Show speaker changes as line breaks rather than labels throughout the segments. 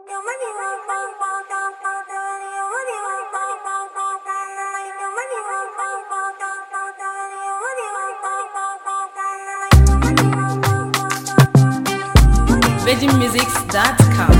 VeggieMusics.com.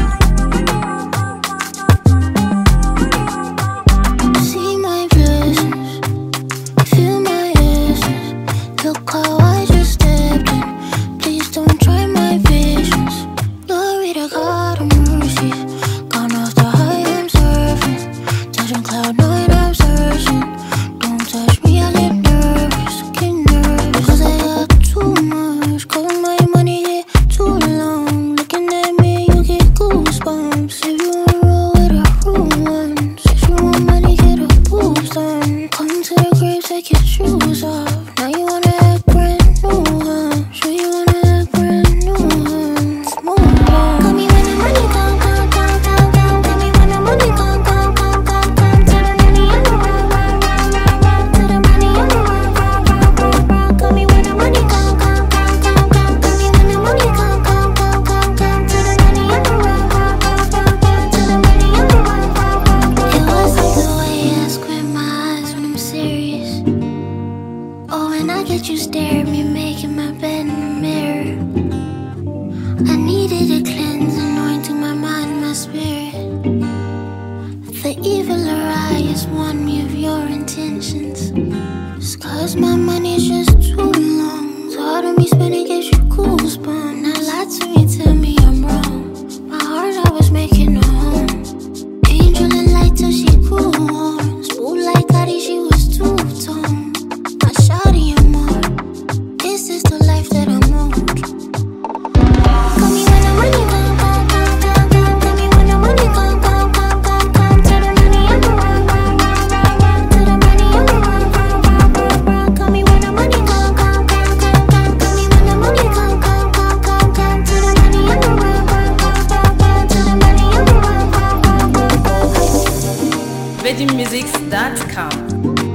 See my blessings, feel my essence. Look how I just stepped in. Please don't try my patience. Glory to God of mercies. Gone off the high, I'm surfing. Touching cloud nine, I'm searching. Don't touch me, I get nervous, get nervous. Cause I got too much, cause my money get too long. Looking at me, you get goosebumps. If you wanna roll with a rude one, if you want money, get a boost on. Come to the grave, take your shoes off. Now you wanna act brand new, huh? Sure you wanna act brand new, huh? Smooth on. Call me when the money come, come, come, come, come. Call me when the money come, come, come, come, come. To the money and the rock, rock, rock, rock, rock. To the money and the rock, rock, rock, rock, rock. Call me when the money come, come, come, come, come. Call me when the money come, come, come, come, come. To the money and the rock, rock, rock, rock, rock. To the money and the rock, rock, rock, rock. It was like the way I squint my eyes when I'm serious. Oh, and I get you stare at me, making my bed in the mirror. I needed a cleanse, anointing my mind and my spirit. The evil Arias warned me of your intentions. Just cause my money's just too long. So hard of me spending gives you goosebumps. Now lie to me, tell me I'm wrong. My heart I was making a home. Angel and light till she grew warm. Smooth like Gotti, she was two-tone. My shawty and more. This is the life that I'm on. Call me when the money come, come, come, come, come. Call me when the money come, come, come, come, come. To the money and the rock, rock, rock, rock, rock. To the money and the rock, rock, rock, rock, rock. Call me when the money come, come, come, come, come. Call me when the money come, come, come, come, come. To the money and the rock, rock, rock, rock, rock. To the money and the rock, rock, rock, rock, rock.
VeggieMusics.com.